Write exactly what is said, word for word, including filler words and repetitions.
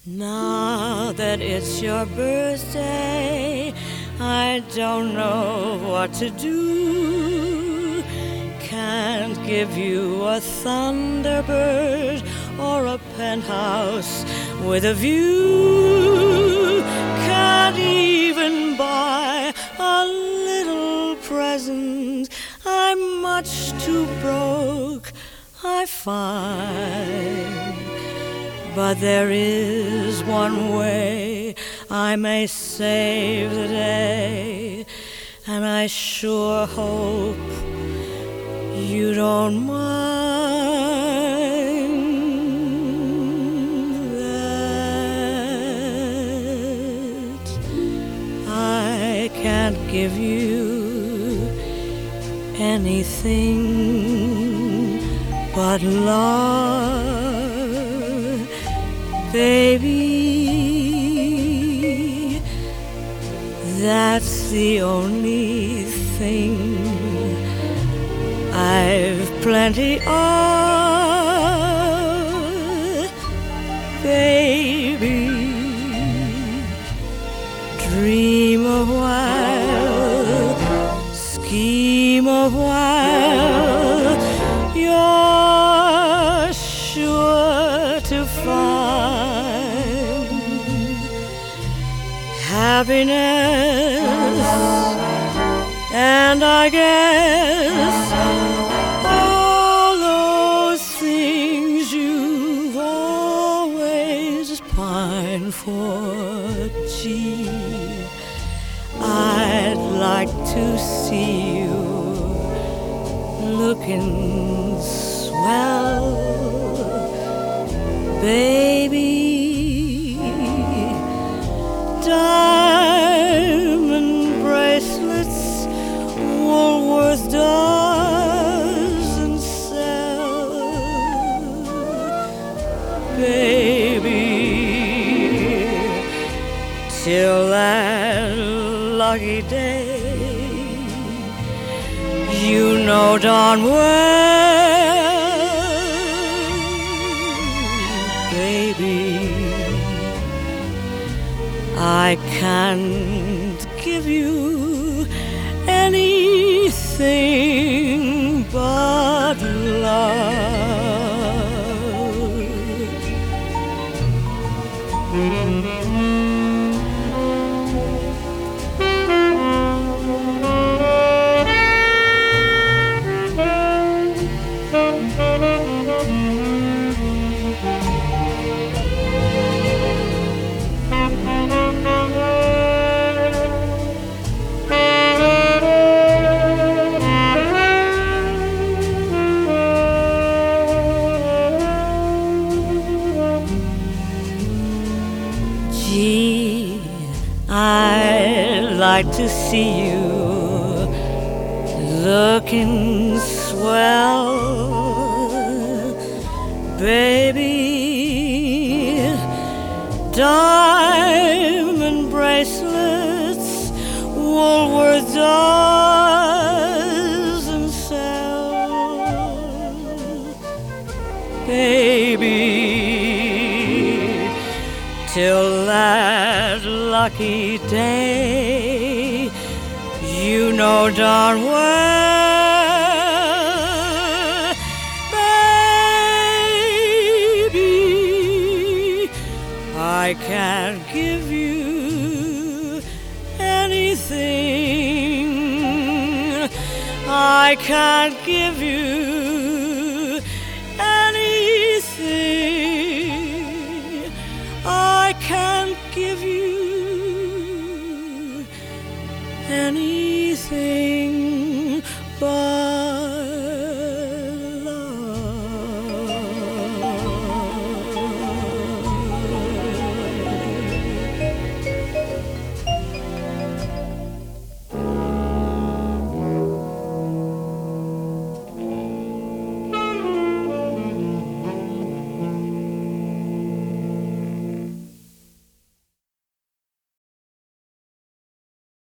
Now that it's your birthday, I don't know what to do. Can't give you a Thunderbird or a penthouse with a view. Can't even buy a little present. I'm much too broke, I find. But there is one way I may save the day, and I sure hope you don't mind that I can't give you anything but love. Baby, that's the only thing I've plenty of. Baby, dream a while, scheme a while, you're sure to find happiness, and I guess all those things you've always pined for. Gee, I'd like to see you looking swell, baby. Diamond bracelets, Woolworth doesn't sell, baby. Till that lucky day, you know darn well, baby, I can't give you anything but love. Gee, I'd like to see you looking swell, baby. Diamond bracelets, Woolworth doesn't sell, baby. Till that lucky day, you know darn well, baby, I can't give you anything. I can't give you